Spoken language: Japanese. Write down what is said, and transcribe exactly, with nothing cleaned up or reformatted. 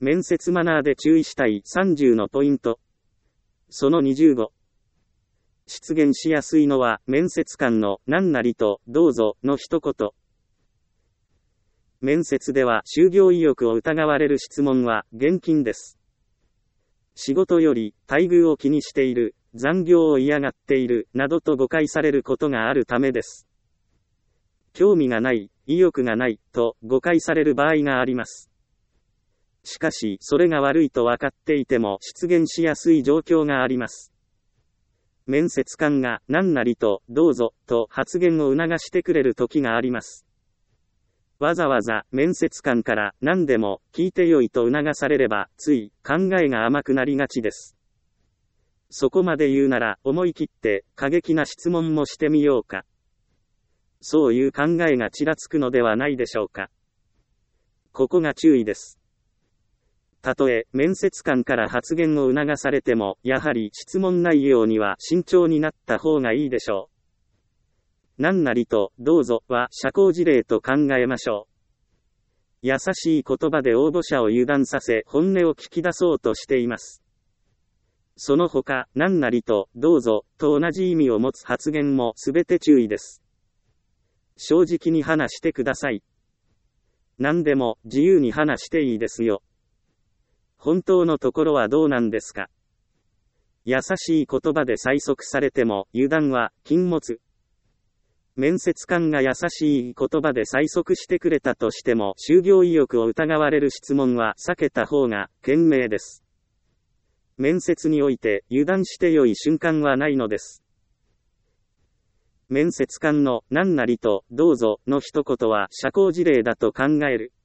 面接マナーで注意したいさんじゅうのポイント。そのにじゅうご。失言しやすいのは面接官の何なりとどうぞの一言。面接では就業意欲を疑われる質問は厳禁です。仕事より待遇を気にしている、残業を嫌がっているなどと誤解されることがあるためです。興味がない、意欲がないと誤解される場合があります。しかしそれが悪いと分かっていても失言しやすい状況があります。面接官が何なりとどうぞと発言を促してくれる時があります。わざわざ面接官から何でも聞いてよいと促されればつい考えが甘くなりがちです。そこまで言うなら思い切って過激な質問もしてみようか。そういう考えがちらつくのではないでしょうか。ここが注意です。たとえ面接官から発言を促されても、やはり質問内容には慎重になった方がいいでしょう。何なりとどうぞは社交辞令と考えましょう。優しい言葉で応募者を油断させ本音を聞き出そうとしています。その他、何なりとどうぞと同じ意味を持つ発言もすべて注意です。正直に話してください。何でも自由に話していいですよ。本当のところはどうなんですか。優しい言葉で催促されても油断は禁物。面接官が優しい言葉で催促してくれたとしても就業意欲を疑われる質問は避けた方が賢明です。面接において油断して良い瞬間はないのです。面接官の何なりとどうぞの一言は社交辞令だと考える。